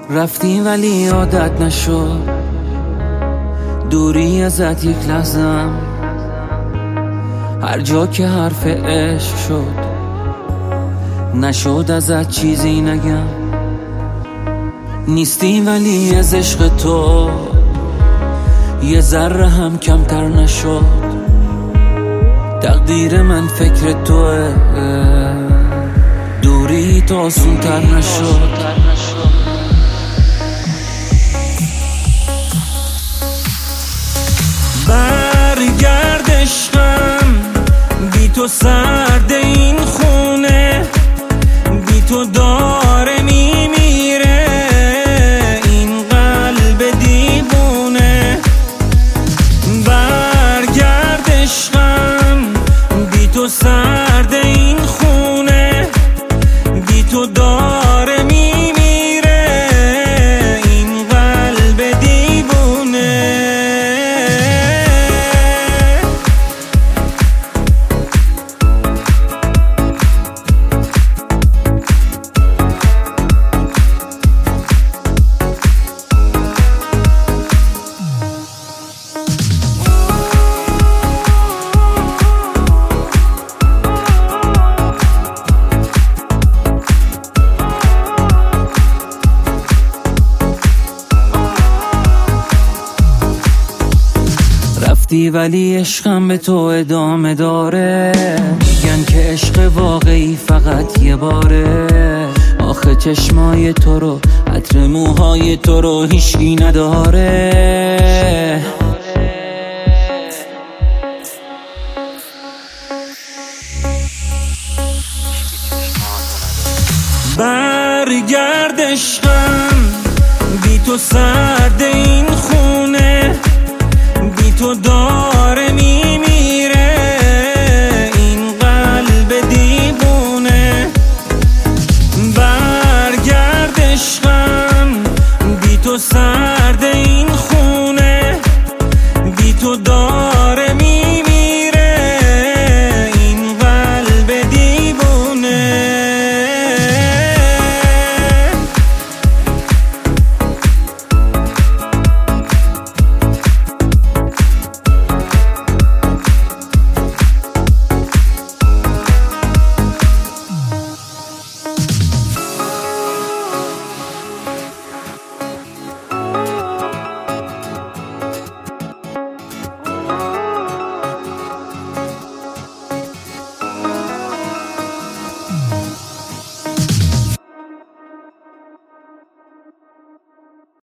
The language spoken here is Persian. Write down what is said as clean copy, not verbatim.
رفتی ولی عادت نشد، دوری ازت یک لحظم، هر جا که حرف عشق شد نشد ازت چیزی نگم. نیستی ولی از عشق تو یه ذره هم کمتر نشد. تقدیر من فکر توه، دوری تو آسون تر نشد. برگرد عشقم، بی تو سرد این خونه، بی تو داره میمیره این قلب دیوونه. برگرد عشقم، بی تو سرد این خونه، بی تو داره میمیره این قلب دیوونه. رفتی ولی عشقم به تو ادامه داره، میگن که عشق واقعی فقط یه باره. آخه چشمای تو رو، عطر موهای تو رو هیچکی نداره. برگرد عشقم، بی تو سرد این خونه، بی تو داره میمیره این قلب دیوونه. برگرد عشقم، بی تو